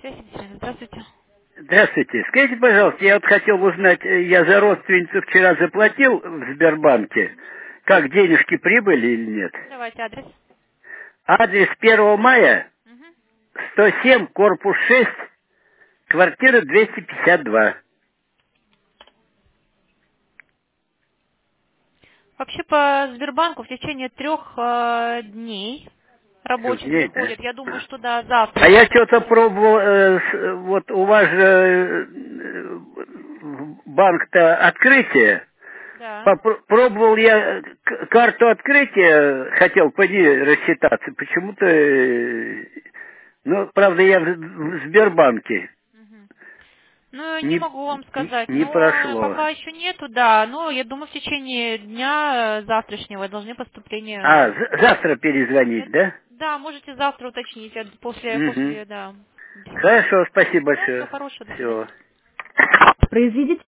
Здравствуйте. Здравствуйте. Скажите, пожалуйста, я вот хотел узнать, я за родственницу вчера заплатил в Сбербанке, как денежки прибыли или нет? Давайте адрес. Адрес 1 мая, Мгм. 107, корпус 6, квартира 252. Вообще по Сбербанку в течение 3 дней 3 рабочих дней, да? приходит. Я думаю, что да, завтра А я будет что-то поступление. пробовал, вот у вас же банк-то открытие. Да. Пробовал я карту открытия, хотел по ней рассчитаться. Почему-то, ну, правда, я в Сбербанке. Мгм. Ну, не Не, могу вам сказать, не но прошло. пока еще нету, да. Но я думаю, в течение дня завтрашнего должны А, поступление. завтра перезвонить, да? Да, можете завтра уточнить, Угу. да, 10. Хорошо, спасибо Да, всего большое. хорошего, до свидания. Всего. Произведите